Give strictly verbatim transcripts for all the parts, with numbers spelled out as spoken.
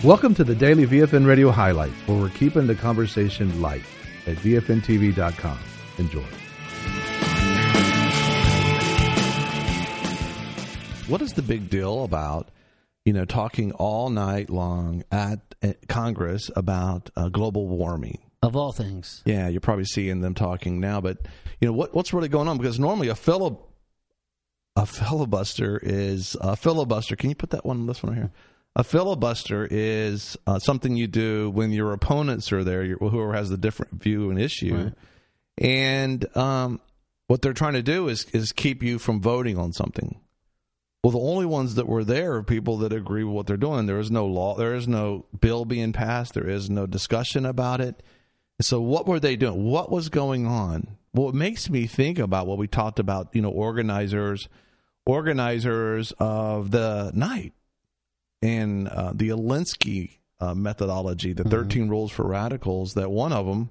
Welcome to the Daily V F N Radio Highlights, where we're keeping the conversation light at V F N T V dot com. Enjoy. What is the big deal about, you know, talking all night long at, at Congress about uh, global warming? Of all things. Yeah, you're probably seeing them talking now, but, you know, what what's really going on? Because normally a fili- a filibuster is a filibuster. Can you put that one, this one right here? A filibuster is uh, something you do when your opponents are there, your, whoever has the different view and issue. Right. And um, what they're trying to do is is keep you from voting on something. Well, the only ones that were there are people that agree with what they're doing. There is no law. There is no bill being passed. There is no discussion about it. So what were they doing? What was going on? Well, it makes me think about what we talked about, you know, organizers, organizers of the night. And uh, the Alinsky uh, methodology, the thirteen mm-hmm. rules for radicals, that one of them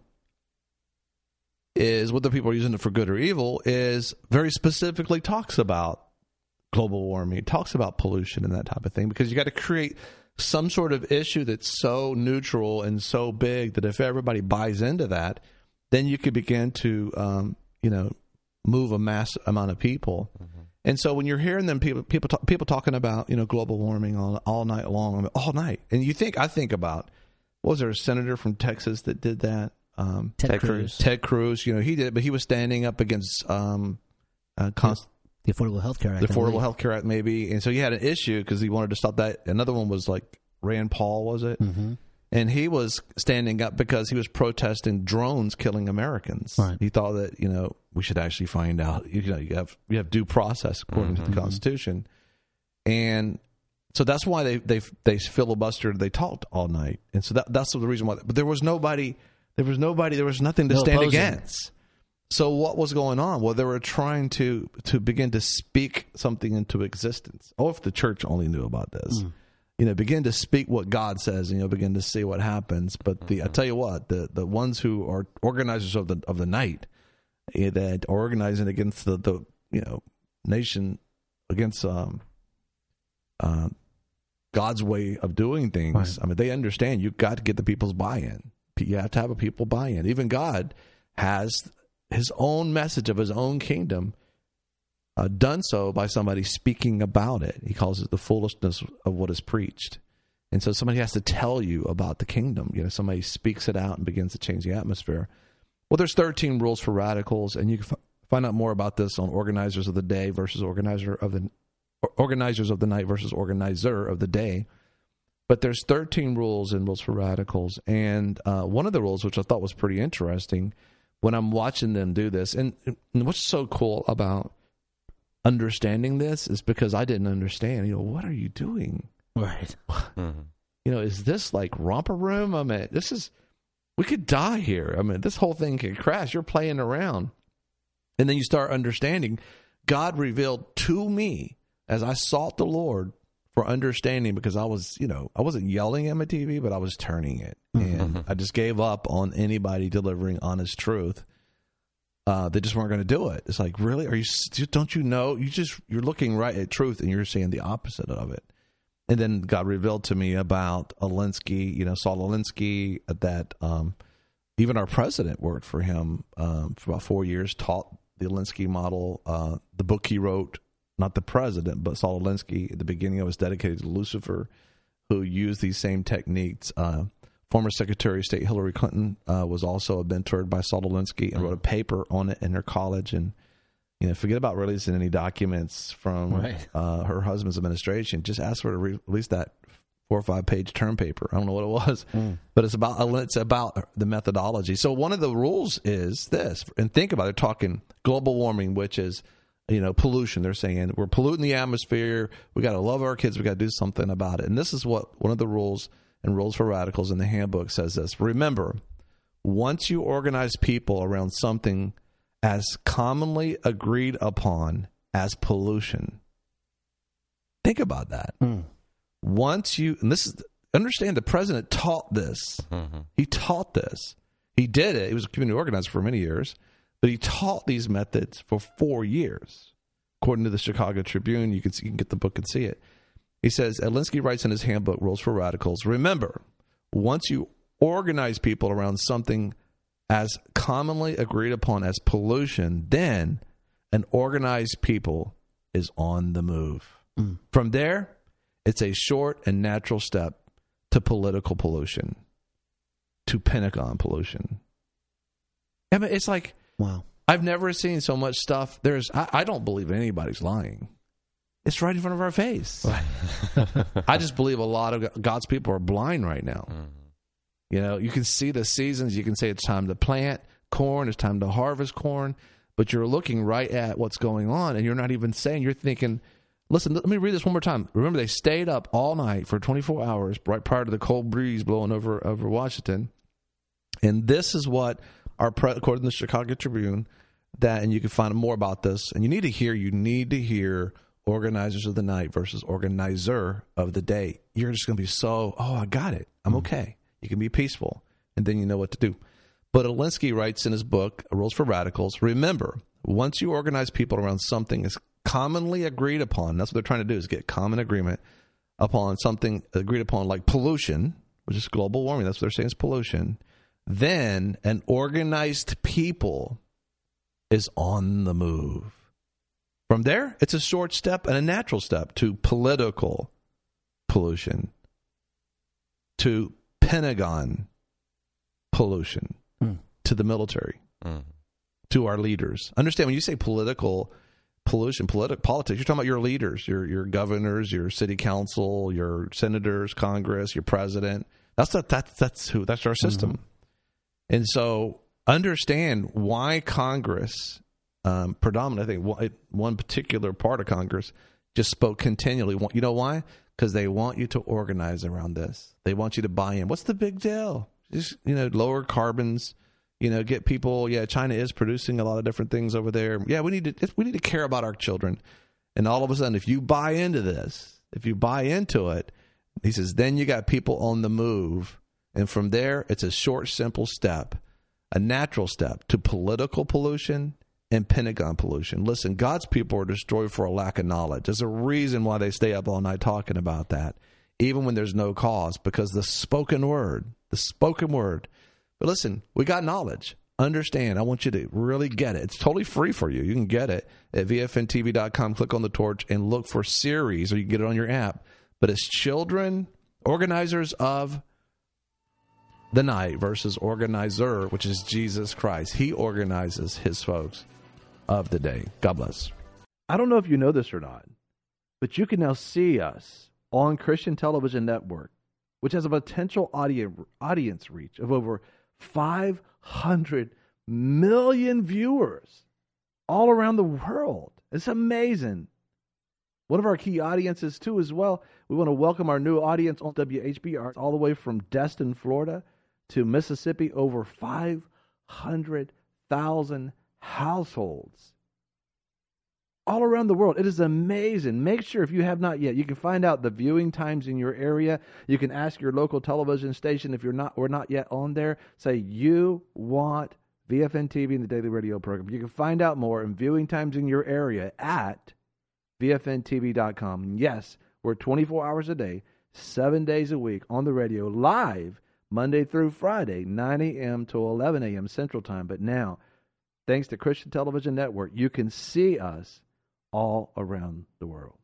is, whether people are using it for good or evil, is very specifically talks about global warming. It talks about pollution and that type of thing, because you got to create some sort of issue that's so neutral and so big that if everybody buys into that, then you could begin to, um, you know, move a mass amount of people. Mm-hmm. And so when you're hearing them, people people talk, people talking about, you know, global warming all, all night long, all night, and you think I think about, what was there a senator from Texas that did that? Um, Ted, Ted Cruz. Ted Cruz, you know, he did it, but he was standing up against um, uh, const- the Affordable Health Care Act. The Affordable Health Care Act, maybe, and so he had an issue because he wanted to stop that. Another one was like Rand Paul, was it? Mm-hmm. And he was standing up because he was protesting drones killing Americans. Right. He thought that, you know, we should actually find out. You know, you have you have due process according mm-hmm. to the Constitution, and so that's why they they they filibustered. They talked all night, and so that that's the reason why. But there was nobody. There was nobody. There was nothing to no stand opposing. against. So what was going on? Well, they were trying to to begin to speak something into existence. Oh, if the church only knew about this. Mm. You know, begin to speak what God says, and you'll begin to see what happens. But the, I tell you what, the, the ones who are organizers of the of the night, eh, that are organizing against the, the you know nation, against um, uh, God's way of doing things. Right. I mean, they understand you've got to get the people's buy-in. You have to have a people buy-in. Even God has His own message of His own kingdom. Uh, done so by somebody speaking about it. He calls it the foolishness of what is preached. And so somebody has to tell you about the kingdom. You know, somebody speaks it out and begins to change the atmosphere. Well, there's thirteen rules for radicals, and you can f- find out more about this on Organizers of the Day versus Organizer of the Organizers of the Night versus Organizer of the Day. But there's thirteen rules and rules for radicals, and uh, one of the rules, which I thought was pretty interesting, when I'm watching them do this, and, and what's so cool about understanding this is because I didn't understand. You know, what are you doing? Right. Mm-hmm. You know, is this like romper room? I mean, this is, we could die here. I mean, this whole thing could crash. You're playing around. And then you start understanding. God revealed to me as I sought the Lord for understanding, because I was, you know, I wasn't yelling at my T V, but I was turning it. Mm-hmm. And I just gave up on anybody delivering honest truth. Uh, they just weren't going to do it. It's like, really? Are you? Don't you know? You just you're looking right at truth, and you're saying the opposite of it. And then God revealed to me about Alinsky, you know, Saul Alinsky. That um, even our president worked for him um, for about four years. Taught the Alinsky model. Uh, the book he wrote, not the president, but Saul Alinsky. At the beginning, it was dedicated to Lucifer, who used these same techniques. Uh, Former Secretary of State Hillary Clinton uh, was also mentored by Saul Alinsky and wrote a paper on it in her college. And, you know, forget about releasing any documents from right. uh, her husband's administration. Just ask her to re- release that four or five page term paper. I don't know what it was, mm. but it's about it's about the methodology. So one of the rules is this, and think about it. They're talking global warming, which is, you know, pollution. They're saying we're polluting the atmosphere. We got to love our kids. We got to do something about it. And this is what one of the rules. And Rules for Radicals in the handbook says this. Remember, once you organize people around something as commonly agreed upon as pollution, think about that. Mm. Once you, and this is, understand the president taught this. Mm-hmm. He taught this. He did it. He was a community organizer for many years, but he taught these methods for four years. According to the Chicago Tribune, you can, see, you can get the book and see it. He says, Alinsky writes in his handbook, Rules for Radicals, remember, once you organize people around something as commonly agreed upon as pollution, then an organized people is on the move. Mm. From there, it's a short and natural step to political pollution, to Pentagon pollution. I mean, it's like, wow. I've never seen so much stuff. There's, I, I don't believe anybody's lying. It's right in front of our face. I just believe a lot of God's people are blind right now. Mm-hmm. You know, you can see the seasons. You can say it's time to plant corn. It's time to harvest corn. But you're looking right at what's going on, and you're not even saying, you're thinking, listen, let me read this one more time. Remember, they stayed up all night for twenty-four hours right prior to the cold breeze blowing over, over Washington. And this is what, our according to the Chicago Tribune, that, and you can find more about this, and you need to hear, you need to hear organizers of the night versus organizer of the day. You're just going to be so, oh, I got it. I'm okay. You can be peaceful, and then you know what to do. But Alinsky writes in his book, Rules for Radicals, remember, once you organize people around something is commonly agreed upon, that's what they're trying to do, is get common agreement upon something agreed upon, like pollution, which is global warming. That's what they're saying is pollution. Then an organized people is on the move. From there, it's a short step and a natural step to political pollution, to Pentagon pollution, mm. to the military, mm. to our leaders. Understand, when you say political pollution, politi- politics, you're talking about your leaders, your your governors, your city council, your senators, Congress, your president. That's not, that's that's who that's our system. Mm-hmm. And so understand why Congress, um, predominantly, I think one particular part of Congress just spoke continually. You know why? Because they want you to organize around this. They want you to buy in. What's the big deal? Just, you know, lower carbons, you know, get people, yeah, China is producing a lot of different things over there. Yeah, we need to we need to care about our children. And all of a sudden, if you buy into this, if you buy into it, he says, then you got people on the move. And from there, it's a short, simple step, a natural step to political pollution and Pentagon pollution. Listen, God's people are destroyed for a lack of knowledge. There's a reason why they stay up all night talking about that, even when there's no cause, because the spoken word, the spoken word. But listen, we got knowledge. Understand. I want you to really get it. It's totally free for you. You can get it at V F N T V dot com. Click on the torch and look for series, or you can get it on your app. But it's children, organizers of the night versus organizer, which is Jesus Christ. He organizes his folks of the day. God bless. I don't know if you know this or not, but you can now see us on Christian Television Network, which has a potential audience audience reach of over five hundred million viewers all around the world. It's amazing. One of our key audiences, too, as well, we want to welcome our new audience on W H B R all the way from Destin, Florida to Mississippi, over five hundred thousand households all around the world. It is amazing. Make sure, if you have not yet, you can find out the viewing times in your area. You can ask your local television station if you're not or not yet on there. Say you want V F N T V and the Daily Radio program. You can find out more and viewing times in your area at V F N T V dot com. Yes, we're twenty-four hours a day, seven days a week on the radio, live Monday through Friday, nine a.m. to eleven a.m. Central Time. But now, thanks to Christian Television Network, you can see us all around the world.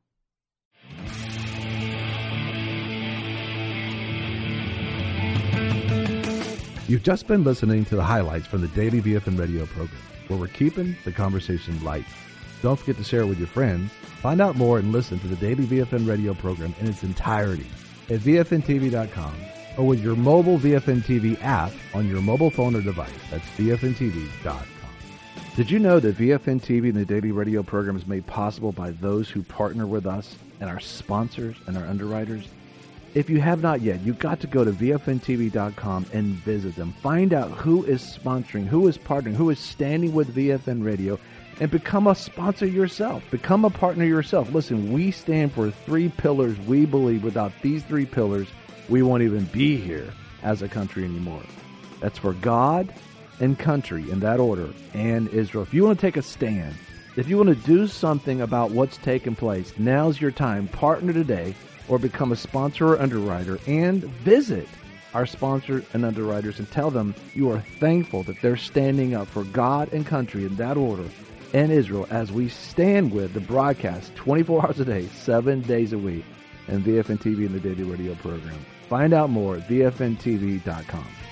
You've just been listening to the highlights from the Daily V F N Radio program, where we're keeping the conversation light. Don't forget to share it with your friends. Find out more and listen to the Daily V F N Radio program in its entirety at V F N T V dot com or with your mobile V F N T V app on your mobile phone or device. That's V F N T V dot com. Did you know that V F N T V and the Daily Radio program is made possible by those who partner with us and our sponsors and our underwriters? If you have not yet, you've got to go to V F N T V dot com and visit them. Find out who is sponsoring, who is partnering, who is standing with V F N Radio, and become a sponsor yourself. Become a partner yourself. Listen, we stand for three pillars. We believe without these three pillars, we won't even be here as a country anymore. That's for God and country in that order, and Israel. If you want to take a stand, if you want to do something about what's taking place, now's your time. Partner today or become a sponsor or underwriter, and visit our sponsors and underwriters and tell them you are thankful that they're standing up for God and country in that order and Israel as we stand with the broadcast twenty-four hours a day, seven days a week, and V F N T V and the Daily Radio program. Find out more at V F N T V dot com.